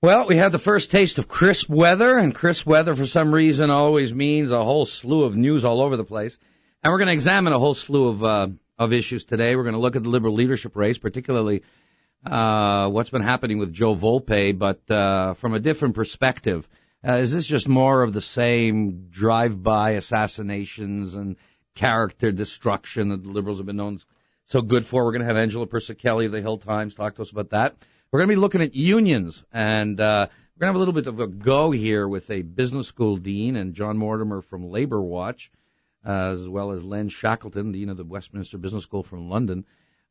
Well, we had the first taste of crisp weather, and crisp weather for some reason always means a whole slew of news all over the place. And we're going to examine a whole slew of issues today. We're going to look at the Liberal leadership race, particularly what's been happening with Joe Volpe, but from a different perspective. Is this just more of the same drive-by assassinations and character destruction that the Liberals have been known so good for? We're going to have Angela Persicelli of the Hill Times talk to us about that. We're going to be looking at unions, and we're going to have a little bit of a go here with a business school dean and John Mortimer from Labour Watch, as well as Len Shackleton, dean of the Westminster Business School from London.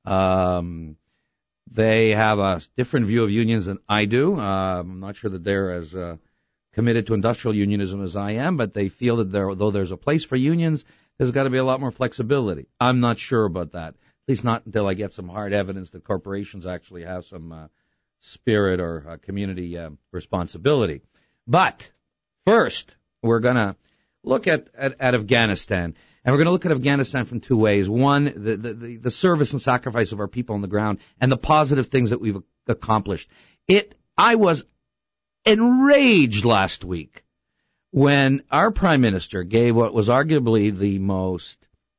They have a different view of unions than I do. I'm not sure that they're as committed to industrial unionism as I am, but they feel that though there's a place for unions, there's got to be a lot more flexibility. I'm not sure about that, at least not until I get some hard evidence that corporations actually have some spirit or community responsibility. But first, we're going to look at Afghanistan, and we're going to look at Afghanistan from two ways. One, the service and sacrifice of our people on the ground, and the positive things that we've accomplished. I was enraged last week when our Prime Minister gave what was arguably the most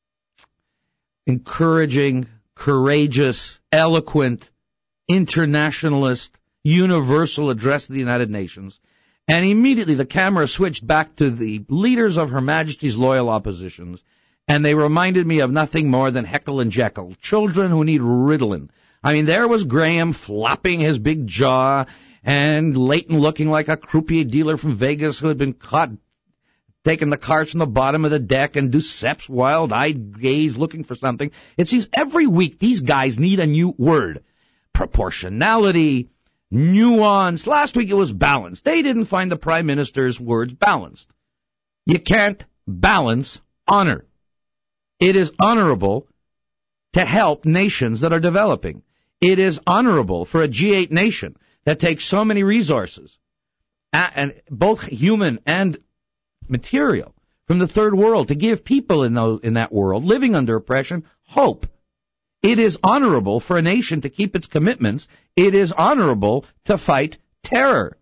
encouraging, courageous, eloquent, internationalist, universal address to the United Nations, and immediately the camera switched back to the leaders of Her Majesty's loyal oppositions, and they reminded me of nothing more than Heckle and Jekyll, children who need Ritalin. I mean, there was Graham flopping his big jaw, and Leighton looking like a croupier dealer from Vegas who had been caught taking the cards from the bottom of the deck, and Ducep's wild-eyed gaze looking for something. It seems every week these guys need a new word. Proportionality, nuance. Last week it was balance. They didn't find the Prime Minister's words balanced. You can't balance honor. It is honorable to help nations that are developing. It is honorable for a G8 nation that takes so many resources, and both human and material, from the third world to give people in that world living under oppression hope. It is honorable for a nation to keep its commitments. It is honorable to fight terror.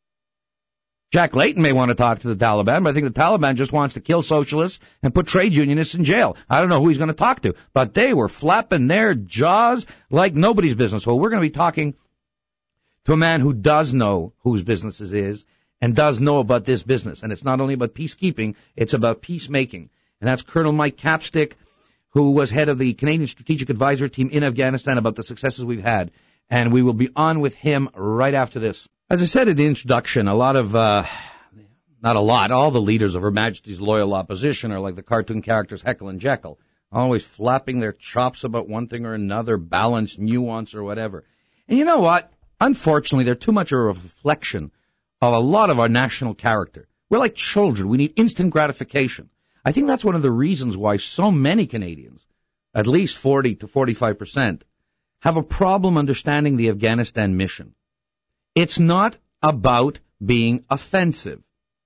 Jack Layton may want to talk to the Taliban, but I think the Taliban just wants to kill socialists and put trade unionists in jail. I don't know who he's going to talk to, but they were flapping their jaws like nobody's business. Well, we're going to be talking to a man who does know whose business it is and does know about this business. And it's not only about peacekeeping, it's about peacemaking. And that's Colonel Mike Capstick, who was head of the Canadian Strategic Advisory Team in Afghanistan, about the successes we've had. And we will be on with him right after this. As I said in the introduction, all the leaders of Her Majesty's loyal opposition are like the cartoon characters Heckle and Jekyll, always flapping their chops about one thing or another, balance, nuance, or whatever. And you know what? Unfortunately, they're too much of a reflection of a lot of our national character. We're like children. We need instant gratification. I think that's one of the reasons why so many Canadians, at least 40 to 45%, have a problem understanding the Afghanistan mission. It's not about being offensive.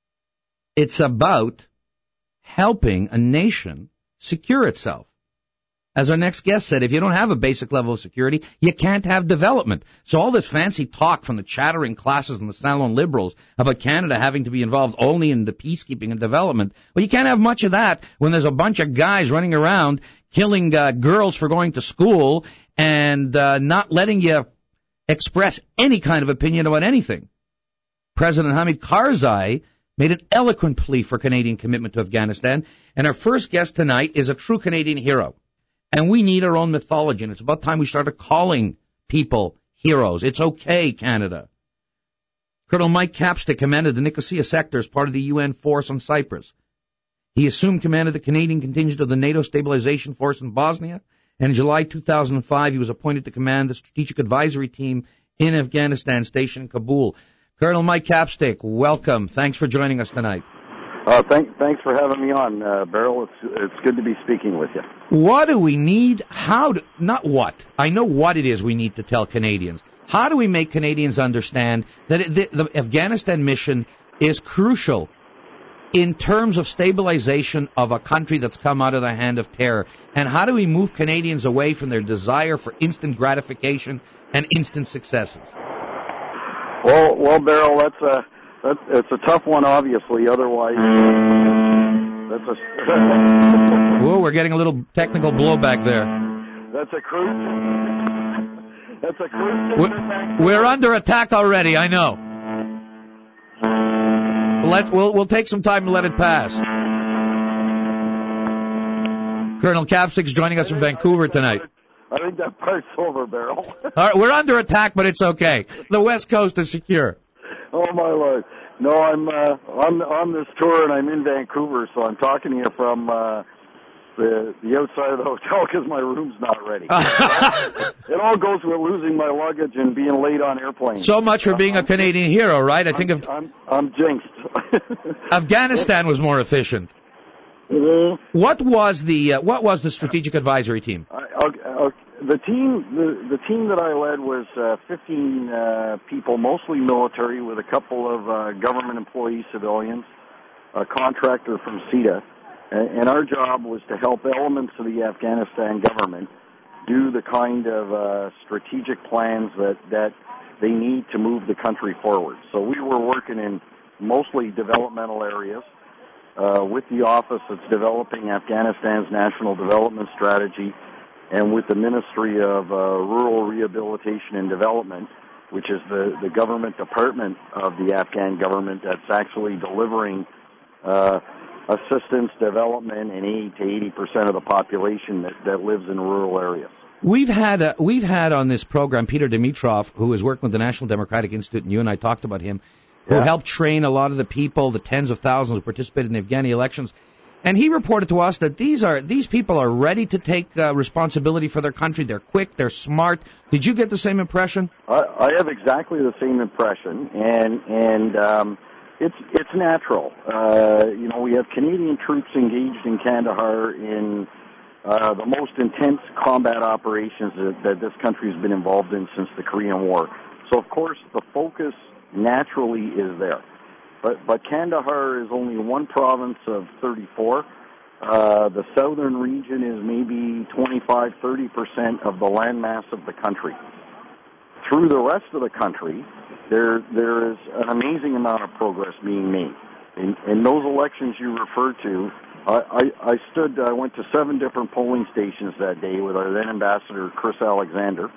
It's about helping a nation secure itself. As our next guest said, if you don't have a basic level of security, you can't have development. So all this fancy talk from the chattering classes and the salon liberals about Canada having to be involved only in the peacekeeping and development, well, you can't have much of that when there's a bunch of guys running around killing girls for going to school and not letting you express any kind of opinion about anything. President Hamid Karzai made an eloquent plea for Canadian commitment to Afghanistan, and our first guest tonight is a true Canadian hero. And we need our own mythology, and it's about time we started calling people heroes. It's okay, Canada. Colonel Mike Capstick commanded the Nicosia sector as part of the UN force on Cyprus. He assumed command of the Canadian contingent of the NATO Stabilization Force in Bosnia, and in July 2005 he was appointed to command the Strategic Advisory Team in Afghanistan, stationed in Kabul. Colonel Mike Capstick, welcome. Thanks for joining us tonight. Thanks for having me on, Beryl. It's good to be speaking with you. What do we need? Not what. I know what it is we need to tell Canadians. How do we make Canadians understand that the Afghanistan mission is crucial in terms of stabilization of a country that's come out of the hand of terror? And how do we move Canadians away from their desire for instant gratification and instant successes? Well, Beryl, it's a tough one, obviously. Otherwise, that's a. Whoa, we're getting a little technical blowback there. That's a cruise. That's a cruise. We're under attack already. I know. We'll take some time to let it pass. Colonel Capstick's joining us from Vancouver tonight. I think that part's over, Beryl. All right, we're under attack, but it's okay. The West Coast is secure. Oh, my Lord. No, I'm on this tour, and I'm in Vancouver, so I'm talking to you from the outside of the hotel because my room's not ready. It all goes with losing my luggage and being late on airplanes. So much for being a Canadian hero, right? I'm jinxed. Afghanistan was more efficient. Mm-hmm. What was the strategic advisory team? The team that I led was 15 people, mostly military, with a couple of government employees, civilians, a contractor from CETA, and our job was to help elements of the Afghanistan government do the kind of strategic plans that they need to move the country forward. So we were working in mostly developmental areas. With the office that's developing Afghanistan's national development strategy, and with the Ministry of Rural Rehabilitation and Development, which is the government department of the Afghan government that's actually delivering assistance, development, and aid to 80% of the population that lives in rural areas. We've had on this program Peter Dimitrov, who is working with the National Democratic Institute, and you and I talked about him, who helped train a lot of the people, the tens of thousands who participated in the Afghani elections. And he reported to us that these people are ready to take responsibility for their country. They're quick, they're smart. Did you get the same impression? I have exactly the same impression, and it's natural. We have Canadian troops engaged in Kandahar in the most intense combat operations that this country has been involved in since the Korean War. So, of course, the focus naturally is there. But Kandahar is only one province of 34. The southern region is maybe 25-30% of the landmass of the country. Through the rest of the country, there is an amazing amount of progress being made. In those elections you referred to, I went to 7 different polling stations that day with our then ambassador, Chris Alexander,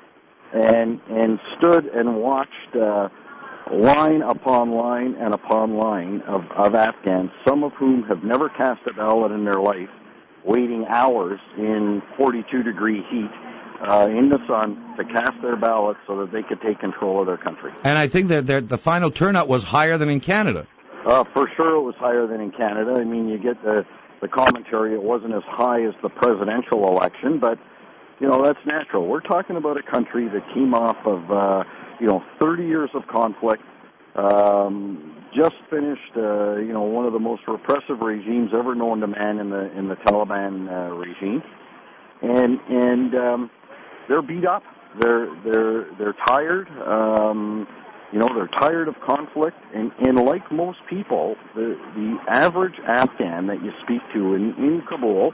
and stood and watched line upon line and upon line of Afghans, some of whom have never cast a ballot in their life, waiting hours in 42-degree heat in the sun to cast their ballots so that they could take control of their country. And I think that the final turnout was higher than in Canada. For sure it was higher than in Canada. I mean, you get the commentary, it wasn't as high as the presidential election, but, that's natural. We're talking about a country that came off of 30 years of conflict, just finished, one of the most repressive regimes ever known to man in the Taliban regime, and they're beat up. They're tired. They're tired of conflict, and like most people, the average Afghan that you speak to in Kabul,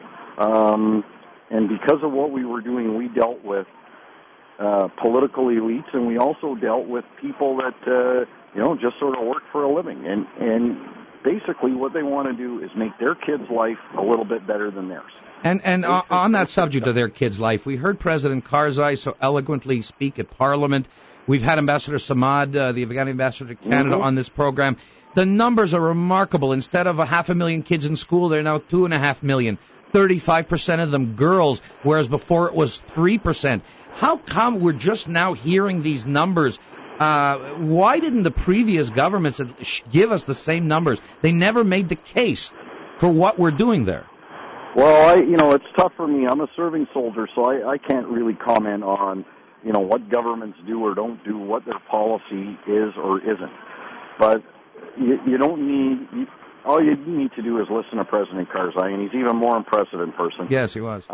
and because of what we were doing, we dealt with political elites, and we also dealt with people that just sort of work for a living, and basically what they want to do is make their kids' life a little bit better than theirs. And on that subject of their kids' life, we heard President Karzai so eloquently speak at Parliament. We've had Ambassador Samad, the Afghan ambassador to Canada, on this program. The numbers are remarkable. Instead of 500,000 kids in school, there are now 2.5 million. 35% of them girls, whereas before it was 3%. How come we're just now hearing these numbers? Why didn't the previous governments give us the same numbers? They never made the case for what we're doing there. Well, it's tough for me. I'm a serving soldier, so I can't really comment on, what governments do or don't do, what their policy is or isn't. But you don't need... All you need to do is listen to President Karzai, and he's even more impressive in person. Yes, he was.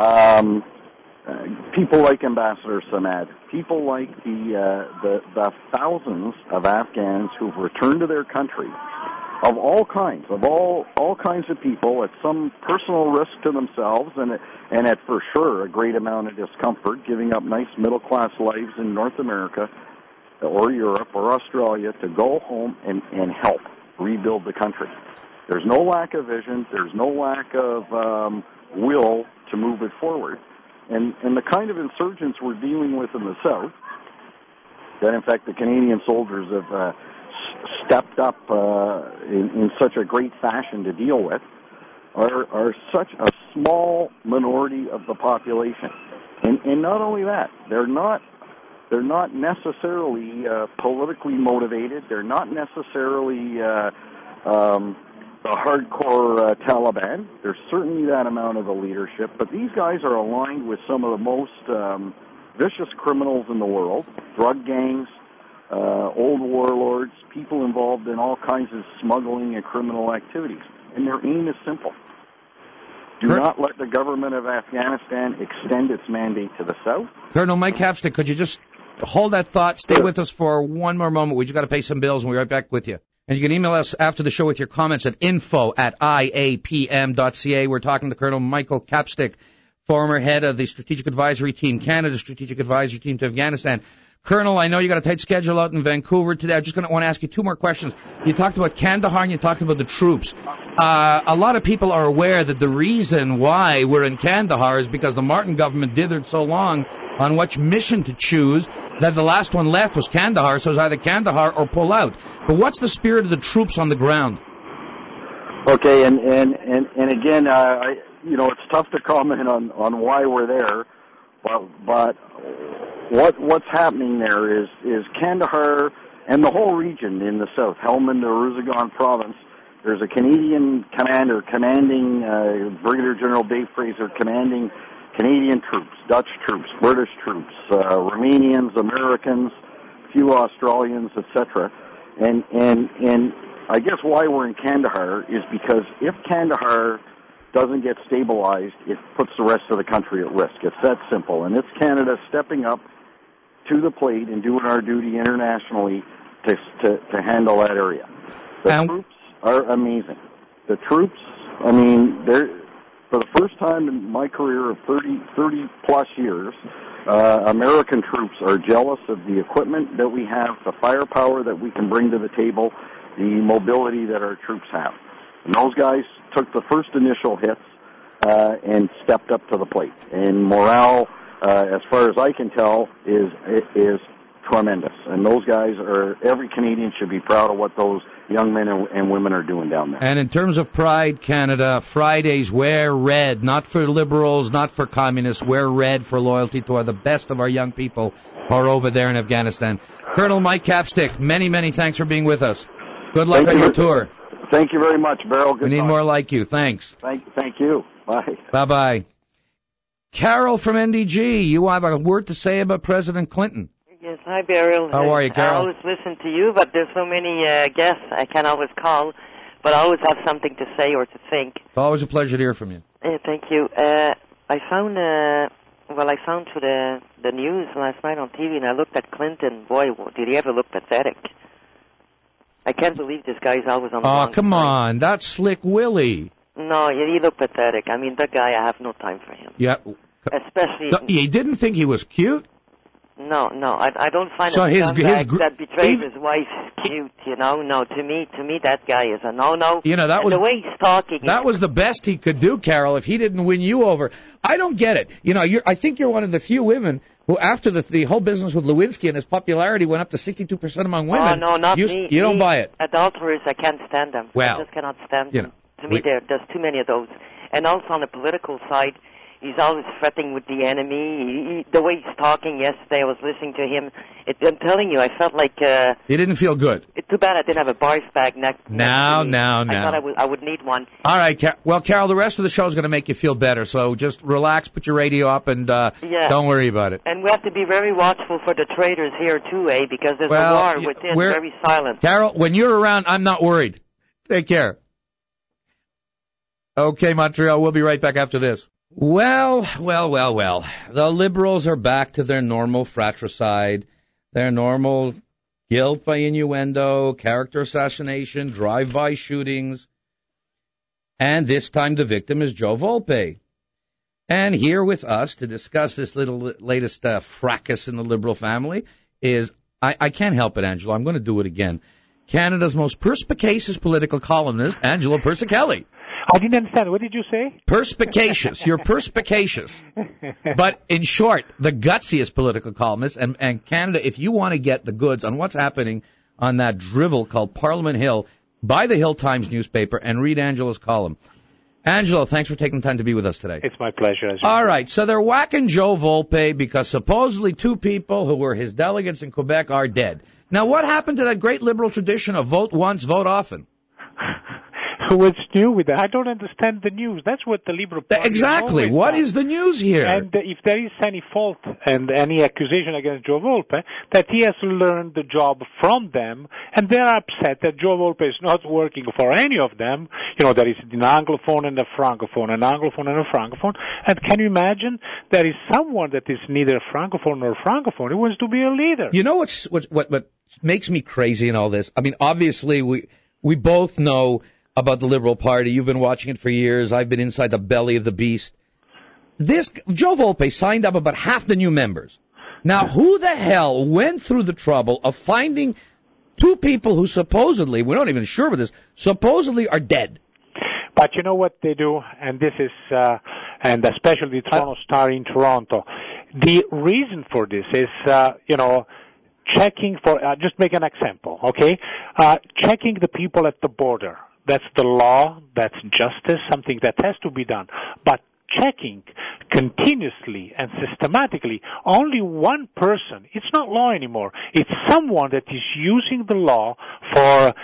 People like Ambassador Samad, people like the thousands of Afghans who've returned to their country, of all kinds of people, at some personal risk to themselves, and at for sure a great amount of discomfort, giving up nice middle-class lives in North America or Europe or Australia to go home and help rebuild the country. There's no lack of vision. There's no lack of will to move it forward. And the kind of insurgents we're dealing with in the South, that in fact the Canadian soldiers have stepped up in such a great fashion to deal with, are such a small minority of the population. And not only that, they're not necessarily politically motivated. They're not necessarily the hardcore Taliban. There's certainly that amount of the leadership, but these guys are aligned with some of the most vicious criminals in the world, drug gangs, old warlords, people involved in all kinds of smuggling and criminal activities. And their aim is simple. Do not let the government of Afghanistan extend its mandate to the south. Colonel Mike Capstick, could you just hold that thought? Stay with us for one more moment. We just got to pay some bills, and we'll be right back with you. And you can email us after the show with your comments at info@iapm.ca. We're talking to Colonel Michael Capstick, former head of the Strategic Advisory Team, Canada's Strategic Advisory Team to Afghanistan. Colonel, I know you got a tight schedule out in Vancouver today. I just want to ask you two more questions. You talked about Kandahar and you talked about the troops. A lot of people are aware that the reason why we're in Kandahar is because the Martin government dithered so long on which mission to choose that the last one left was Kandahar, so it's either Kandahar or pull out. But what's the spirit of the troops on the ground? Okay, and again, it's tough to comment on why we're there, but what's happening there is Kandahar and the whole region in the south, Helmand, the Uruzgan province. There's a Canadian commander commanding, Brigadier General Dave Fraser, commanding Canadian troops, Dutch troops, British troops, Romanians, Americans, a few Australians, etc. And I guess why we're in Kandahar is because if Kandahar doesn't get stabilized, it puts the rest of the country at risk. It's that simple. And it's Canada stepping up to the plate and doing our duty internationally to handle that area. The troops are amazing. The troops, they're, for the first time in my career of 30 plus years, American troops are jealous of the equipment that we have, the firepower that we can bring to the table, the mobility that our troops have. And those guys took the first initial hits and stepped up to the plate. And morale, as far as I can tell, is tremendous. And those guys every Canadian should be proud of what those young men and women are doing down there. And in terms of pride, Canada, Fridays wear red, not for liberals, not for communists, wear red for loyalty to the best of our young people who are over there in Afghanistan. Colonel Mike Capstick, many, many thanks for being with us. Good luck on your tour. Thank you very much, Beryl. We need more like you. Thanks. Thank you. Bye. Bye-bye. Carol from NDG, you have a word to say about President Clinton. Yes, hi, Beryl. How are you, Carol? I always listen to you, but there's so many guests I can't always call, but I always have something to say or to think. It's always a pleasure to hear from you. Thank you. I found through the news last night on TV, and I looked at Clinton. Boy, did he ever look pathetic. I can't believe this guy's always on the wrong Oh, come side. on. That's Slick Willie. No, he looked pathetic. I mean, that guy, I have no time for him. Yeah. Especially... You didn't think he was cute? No, I don't find so a scumbag that betrays even, his wife cute, you know. No, to me that guy is a no-no. You know, the way he's talking. That was the best he could do, Carol, if he didn't win you over. I don't get it. You know, I think you're one of the few women who, after the whole business with Lewinsky and his popularity went up to 62% among women. Oh, no, not me. You don't buy it. Adulterers, I can't stand them. Well, I just cannot stand them. To me, there's too many of those. And also on the political side, he's always fretting with the enemy. The way he's talking yesterday, I was listening to him. I'm telling you, I felt like... You didn't feel good. It's too bad I didn't have a barf bag next to me. Now. I thought I would need one. All right, Carol, the rest of the show is going to make you feel better, so just relax, put your radio up, and don't worry about it. And we have to be very watchful for the traitors here, too, because there's a war within, very silent. Carol, when you're around, I'm not worried. Take care. Okay, Montreal, we'll be right back after this. Well. The Liberals are back to their normal fratricide, their normal guilt by innuendo, character assassination, drive-by shootings, and this time the victim is Joe Volpe. And here with us to discuss this latest fracas in the Liberal family is I can't help it, Angelo. I'm going to do it again. Canada's most perspicacious political columnist, Angelo Persicelli. I didn't understand. What did you say? Perspicacious. You're perspicacious. But in short, the gutsiest political columnist. And Canada, if you want to get the goods on what's happening on that drivel called Parliament Hill, buy the Hill Times newspaper and read Angelo's column. Angelo, thanks for taking the time to be with us today. It's my pleasure. All right, so they're whacking Joe Volpe because supposedly 2 people who were his delegates in Quebec are dead. Now, what happened to that great liberal tradition of vote once, vote often? What's new with that? I don't understand the news. That's what the Liberal Party Exactly. What is the news here? And if there is any fault and any accusation against Joe Volpe, that he has learned the job from them, and they're upset that Joe Volpe is not working for any of them. You know, there is an Anglophone and a Francophone, an Anglophone and a Francophone. And can you imagine there is someone that is neither Francophone nor Francophone who wants to be a leader? You know what makes me crazy in all this? I mean, obviously we both know about the Liberal Party. You've been watching it for years. I've been inside the belly of the beast. Joe Volpe signed up about half the new members. Now, who the hell went through the trouble of finding 2 people who supposedly, we're not even sure of this, supposedly are dead? But you know what they do, and this is, and especially the Toronto Star in Toronto, the reason for this is, checking for, just make an example, okay? Checking the people at the border. That's the law, that's justice, something that has to be done. But checking continuously and systematically only one person, it's not law anymore. It's someone that is using the law for,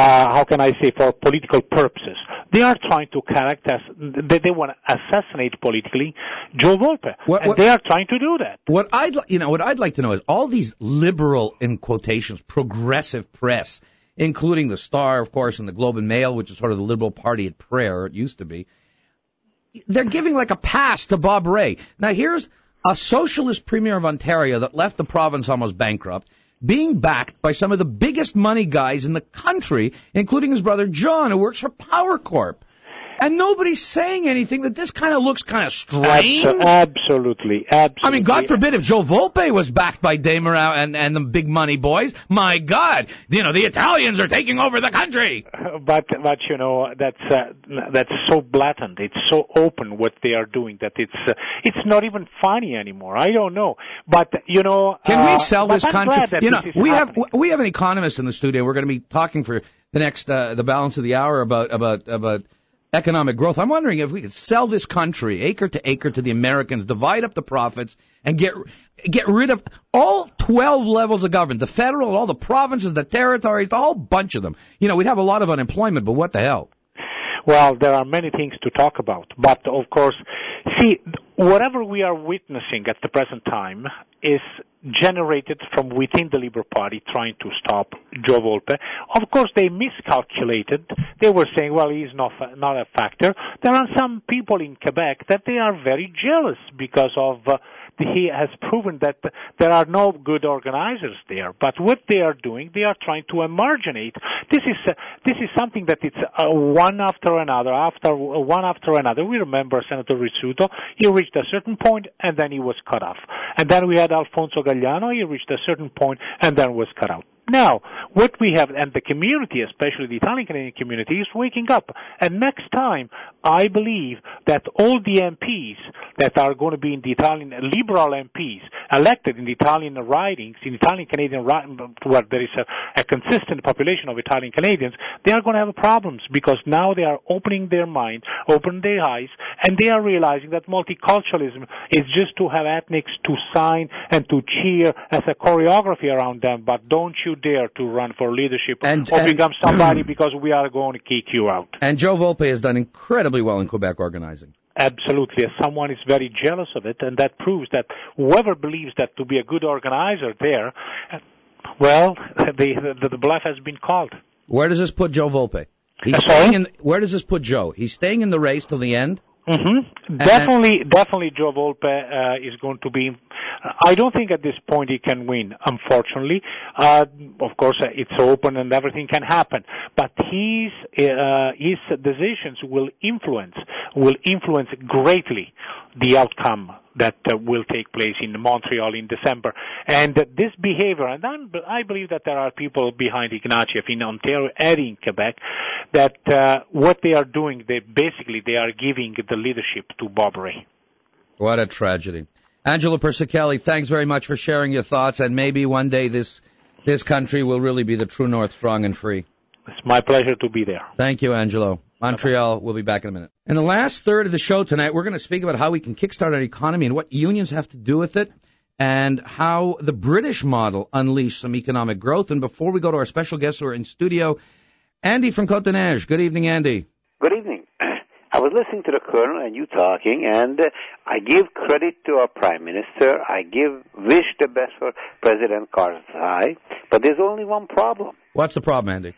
for political purposes. They are trying to they want to assassinate politically Joe Volpe. And they are trying to do that. What I'd like to know is all these liberal, in quotations, progressive press, including the Star, of course, and the Globe and Mail, which is sort of the Liberal Party at prayer, it used to be. They're giving like a pass to Bob Rae. Now, here's a socialist premier of Ontario that left the province almost bankrupt, being backed by some of the biggest money guys in the country, including his brother John, who works for Power Corp. And nobody's saying anything that this kind of looks kind of strange. Absolutely. I mean, God forbid if Joe Volpe was backed by Desmarais and the big money boys. My God, the Italians are taking over the country. But that's so blatant. It's so open what they are doing that it's not even funny anymore. I don't know. But, can we sell this country? We have an economist in the studio. We're going to be talking for the next, the balance of the hour about economic growth. I'm wondering if we could sell this country acre to acre to the Americans, divide up the profits, and get rid of all 12 levels of government, the federal, all the provinces, the territories, the whole bunch of them. We'd have a lot of unemployment, but what the hell? Well, there are many things to talk about. But, of course, whatever we are witnessing at the present time is generated from within the Liberal Party trying to stop Joe Volpe. Of course, they miscalculated. They were saying, well, he's not a factor. There are some people in Quebec that they are very jealous because of he has proven that there are no good organizers there. But what they are doing, they are trying to emarginate. This is something that it's one after another. We remember Senator Rizzuto. He reached a certain point and then he was cut off. And then we had Alfonso Gagliano. He reached a certain point and then was cut out. Now, what we have, and the community, especially the Italian-Canadian community, is waking up. And next time, I believe that all the MPs that are going to be in the Italian, liberal MPs, elected in the Italian ridings, in Italian-Canadian, where there is a consistent population of Italian-Canadians, they are going to have problems because now they are opening their mind, opening their eyes, and they are realizing that multiculturalism is just to have ethnics to sign and to cheer as a choreography around them, but don't you dare to run for leadership or become somebody because we are going to kick you out. And Joe Volpe has done incredibly well in Quebec organizing. Absolutely. Someone is very jealous of it, and that proves that whoever believes that to be a good organizer there, well, the bluff has been called. Where does this put Joe Volpe? Where does this put Joe? He's staying in the race till the end? Mm-hmm. Definitely Joe Volpe is going to be. I don't think at this point he can win, unfortunately. Of course, it's open and everything can happen. But his decisions will influence greatly the outcome that will take place in Montreal in December. And this behavior, and I believe that there are people behind Ignatieff in Ontario and in Quebec, that what they are doing, they are giving the leadership to Bob Rae. What a tragedy. Angelo Persichilli, thanks very much for sharing your thoughts, and maybe one day this country will really be the true north, strong and free. It's my pleasure to be there. Thank you, Angelo. Montreal, we'll be back in a minute. In the last third of the show tonight, we're going to speak about how we can kickstart our economy and what unions have to do with it, and how the British model unleashed some economic growth. And before we go to our special guests who are in studio, Andy from Côte-des-Neiges. Good evening, Andy. Good evening. I was listening to the Colonel and you talking, and I give credit to our Prime Minister. I wish the best for President Karzai, but there's only one problem. What's the problem, Andy?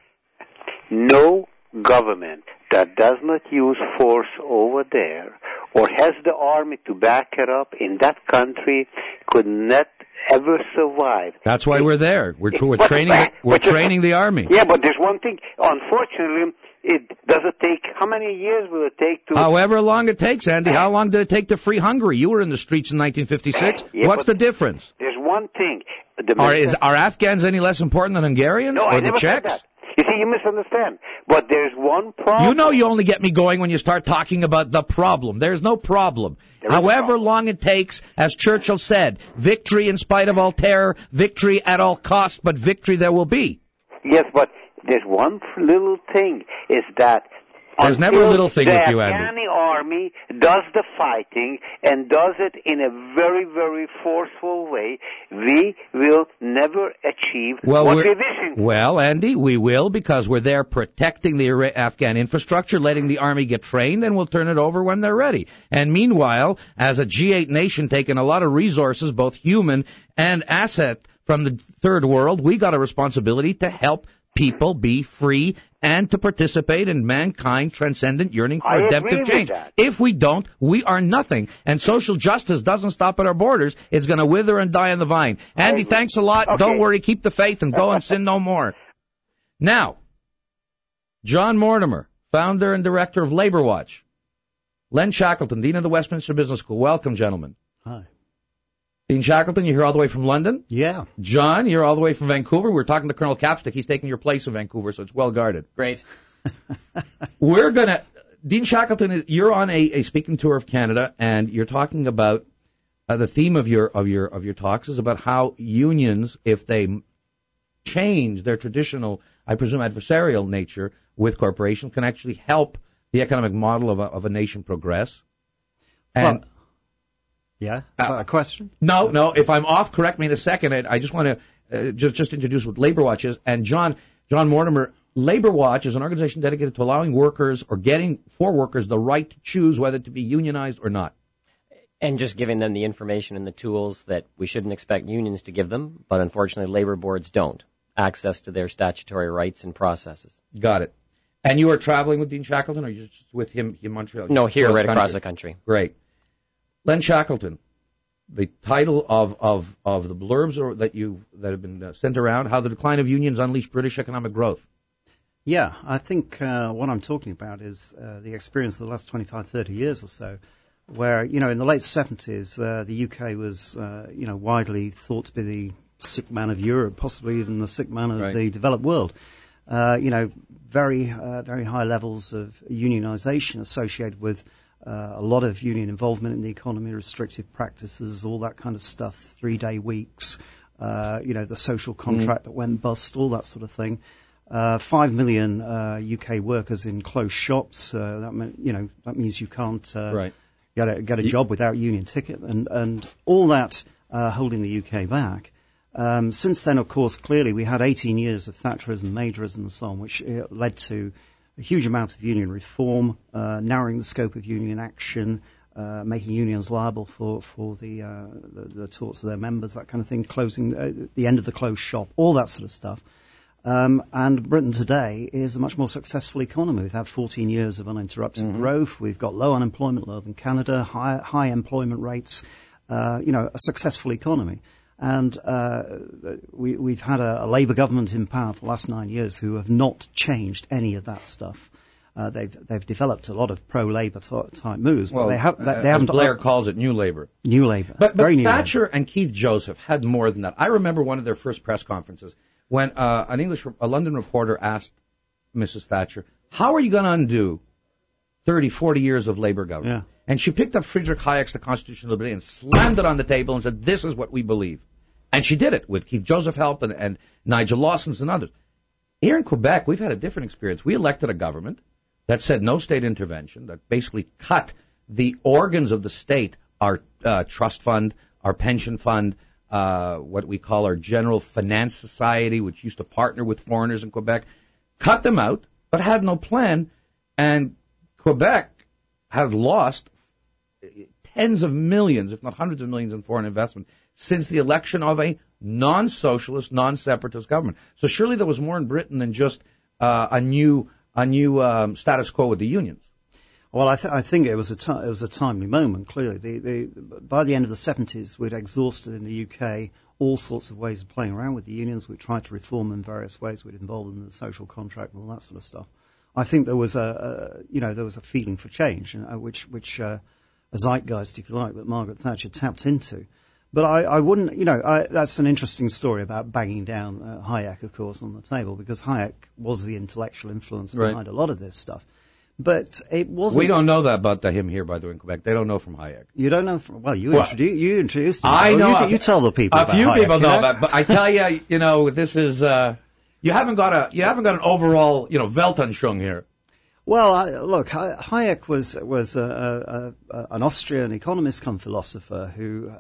No government that does not use force over there or has the army to back it up in that country could not ever survive. That's why we're there. We're training the army. Yeah, but there's one thing. Unfortunately, how many years will it take to... However long it takes, Andy. How long did it take to free Hungary? You were in the streets in 1956. Yeah, what's the difference? There's one thing. Are Afghans any less important than Hungarians or the Czechs? Said that. You see, you misunderstand. But there's one problem. You know you only get me going when you start talking about the problem. There's no problem. However long it takes, as Churchill said, victory in spite of all terror, victory at all costs, but victory there will be. Yes, but there's one little thing, is that there's never a little thing with you, Andy. The Afghani army does the fighting and does it in a very, very forceful way. We will never achieve what we're wishing for. Well, Andy, we will, because we're there protecting the Afghan infrastructure, letting the army get trained, and we'll turn it over when they're ready. And meanwhile, as a G8 nation taking a lot of resources, both human and asset, from the third world, we got a responsibility to help people be free and to participate in mankind's transcendent yearning for redemptive change. If we don't, we are nothing. And social justice doesn't stop at our borders. It's going to wither and die on the vine. Andy, thanks a lot. Okay. Don't worry. Keep the faith and go and sin no more. Now, John Mortimer, founder and director of Labour Watch. Len Shackleton, dean of the Westminster Business School. Welcome, gentlemen. Hi. Dean Shackleton, you're here all the way from London? Yeah. John, you're all the way from Vancouver. We're talking to Colonel Capstick. He's taking your place in Vancouver, so it's well guarded. Great. Dean Shackleton, you're on a speaking tour of Canada, and you're talking about the theme of your talks is about how unions, if they change their traditional, I presume, adversarial nature with corporations, can actually help the economic model of a nation progress. And yeah, a question? No. If I'm off, correct me in a second. I just want to just introduce what Labour Watch is. And John Mortimer, Labour Watch is an organization dedicated to allowing workers or getting for workers the right to choose whether to be unionized or not. And just giving them the information and the tools that we shouldn't expect unions to give them, but unfortunately labor boards don't. Access to their statutory rights and processes. Got it. And you are traveling with Dean Shackleton, or are you just with him in Montreal? No, here, right across the country. Great. Len Shackleton, the title of the blurbs that have been sent around, How the Decline of Unions Unleashed British Economic Growth. Yeah, I think what I'm talking about is the experience of the last 25, 30 years or so, where, in the late 70s, the UK was, widely thought to be the sick man of Europe, possibly even the sick man of the developed world. Very high levels of unionization associated with a lot of union involvement in the economy, restrictive practices, all that kind of stuff, 3-day weeks, the social contract that went bust, all that sort of thing. 5 million UK workers in closed shops. That means you can't get a job without union ticket, and all that holding the UK back. Since then, of course, clearly we had 18 years of Thatcherism, Majorism, and so on, which led to a huge amount of union reform, narrowing the scope of union action, making unions liable for the torts of their members, that kind of thing, closing the end of the closed shop, all that sort of stuff. And Britain today is a much more successful economy. We've had 14 years of uninterrupted growth. We've got low unemployment, lower than Canada, high employment rates, a successful economy. And we've had a Labour government in power for the last 9 years who have not changed any of that stuff. They've developed a lot of pro-labor type moves, well, but they haven't. Blair calls it new labor. New labor, but very Thatcher new labor. and Keith Joseph had more than that. I remember one of their first press conferences when a London reporter asked Mrs. Thatcher, "How are you going to undo 30, 40 years of labor government?" Yeah. And she picked up Friedrich Hayek's The Constitution of Liberty and slammed it on the table and said, "This is what we believe." And she did it with Keith Joseph help and Nigel Lawson's and others. Here in Quebec, we've had a different experience. We elected a government that said no state intervention, that basically cut the organs of the state, our trust fund, our pension fund, what we call our general finance society, which used to partner with foreigners in Quebec, cut them out, but had no plan. And Quebec has lost tens of millions, if not hundreds of millions, in foreign investment since the election of a non-socialist, non-separatist government. So surely there was more in Britain than just a new status quo with the unions. Well, I think it was a timely moment. Clearly, by the end of the 70s, we'd exhausted in the UK all sorts of ways of playing around with the unions. We tried to reform them in various ways. We'd involve them in the social contract and all that sort of stuff. I think there was a feeling for change, which a zeitgeist, if you like, that Margaret Thatcher tapped into. But I wouldn't, that's an interesting story about banging down Hayek, of course, on the table, because Hayek was the intellectual influence behind a lot of this stuff. But it wasn't. We don't know that about him here, by the way, in Quebec. They don't know from Hayek. You don't know from, you introduced him. I know. You tell the people. A about few Hayek, people know that, but I tell you, this is, you haven't got an overall, Weltanschauung here. Well, look, Hayek was an Austrian economist come philosopher who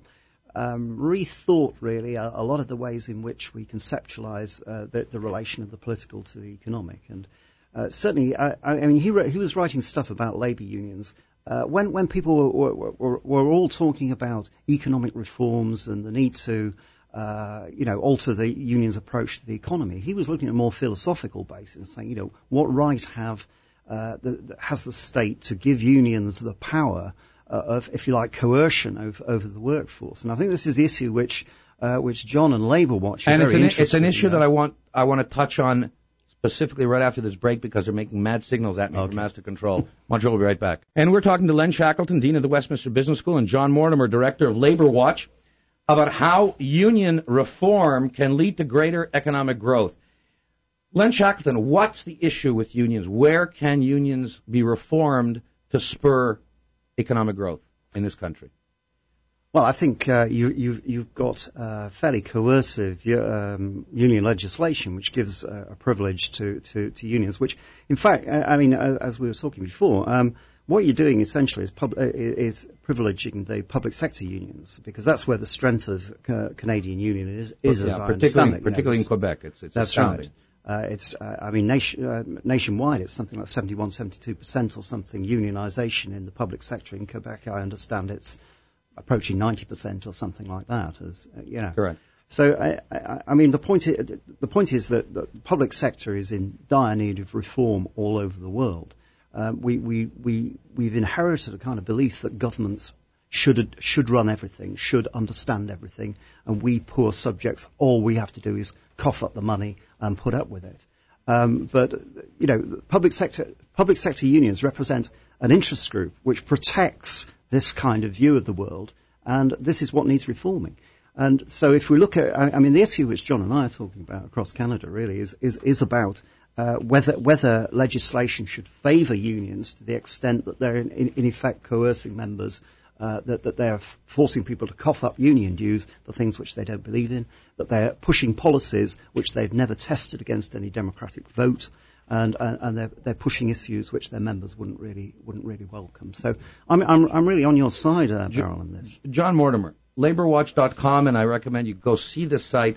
rethought really a lot of the ways in which we conceptualize the relation of the political to the economic. And certainly, he was writing stuff about labor unions when people were all talking about economic reforms and the need to alter the union's approach to the economy. He was looking at a more philosophical basis, saying, what right has the state to give unions the power of, if you like, coercion over the workforce? And I think this is the issue which John and Labour Watch are very interested in. It's an issue that I want to touch on specifically right after this break, because they're making mad signals at me from Master Control. Montreal will be right back. And we're talking to Len Shackleton, Dean of the Westminster Business School, and John Mortimer, Director of Labour Watch, about how union reform can lead to greater economic growth. Len Shackleton, what's the issue with unions? Where can unions be reformed to spur economic growth in this country? Well, I think you've got fairly coercive union legislation, which gives a privilege to unions. Which, in fact, as we were talking before, what you're doing essentially is privileging the public sector unions, because that's where the strength of Canadian union is as I understand it. Particularly in Quebec, it's that's astounding. Right. Nationwide, it's something like 71, 72% or something unionization in the public sector. In Quebec, I understand it's approaching 90% or something like that. Correct. So, the point is that the public sector is in dire need of reform all over the world. We've inherited a kind of belief that governments should run everything, should understand everything, and we poor subjects, all we have to do is cough up the money and put up with it. But public sector unions represent an interest group which protects this kind of view of the world, and this is what needs reforming. And so if we look at, the issue which John and I are talking about across Canada really is about whether legislation should favour unions to the extent that they're in effect coercing members, that they are forcing people to cough up union dues for things which they don't believe in, that they're pushing policies which they've never tested against any democratic vote, and they're pushing issues which their members wouldn't really welcome. So I'm really on your side, Beryl, on this. John Mortimer, LabourWatch.com, and I recommend you go see this site.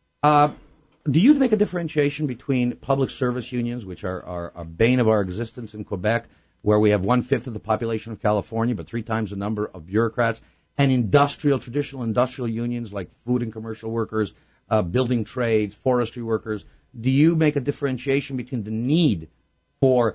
Do you make a differentiation between public service unions, which are a bane of our existence in Quebec, where we have 1/5 of the population of California, but 3 times the number of bureaucrats, and traditional industrial unions like food and commercial workers, building trades, forestry workers? Do you make a differentiation between the need for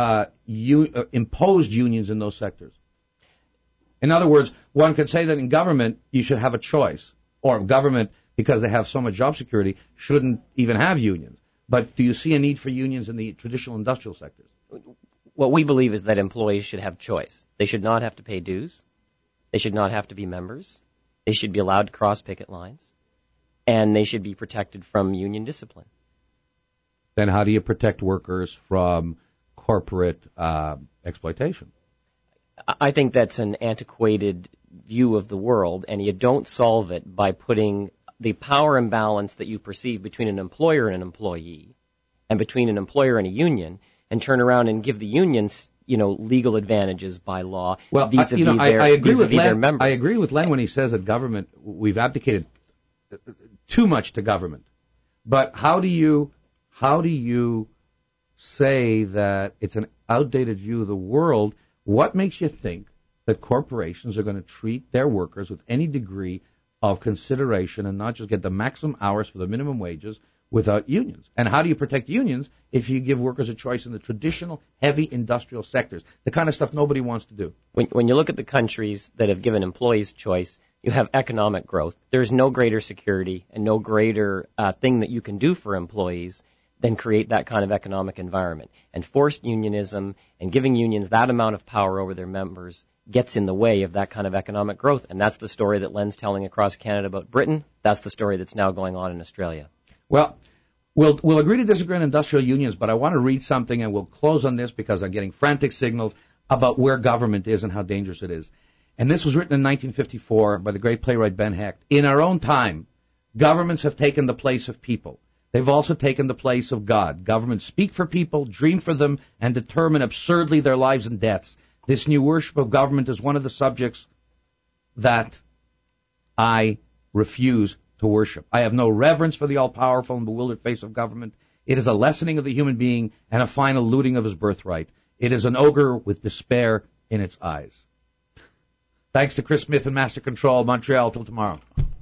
imposed unions in those sectors? In other words, one could say that in government you should have a choice, or government, because they have so much job security, shouldn't even have unions. But do you see a need for unions in the traditional industrial sectors? what we believe is that employees should have choice. They should not have to pay dues. They should not have to be members. They should be allowed to cross picket lines. And they should be protected from union discipline. Then how do you protect workers from corporate exploitation? I think that's an antiquated view of the world, and you don't solve it by putting the power imbalance that you perceive between an employer and an employee, and between an employer and a union, and turn around and give the unions, legal advantages by law vis-a-vis their members. I agree with Len when he says that government, we've abdicated too much to government. But how do you say that it's an outdated view of the world? What makes you think that corporations are going to treat their workers with any degree of consideration and not just get the maximum hours for the minimum wages without unions? And how do you protect unions if you give workers a choice in the traditional heavy industrial sectors, the kind of stuff nobody wants to do? When you look at the countries that have given employees choice, you have economic growth. There's no greater security and no greater thing that you can do for employees than create that kind of economic environment. And forced unionism and giving unions that amount of power over their members gets in the way of that kind of economic growth. And that's the story that Len's telling across Canada about Britain. That's the story that's now going on in Australia. Well, we'll agree to disagree on industrial unions, but I want to read something, and we'll close on this because I'm getting frantic signals about where government is and how dangerous it is. And this was written in 1954 by the great playwright Ben Hecht. In our own time, governments have taken the place of people. They've also taken the place of God. Governments speak for people, dream for them, and determine absurdly their lives and deaths. This new worship of government is one of the subjects that I refuse to worship. I have no reverence for the all-powerful and bewildered face of government. It is a lessening of the human being and a final looting of his birthright. It is an ogre with despair in its eyes. Thanks to Chris Smith and Master Control, Montreal. Till tomorrow.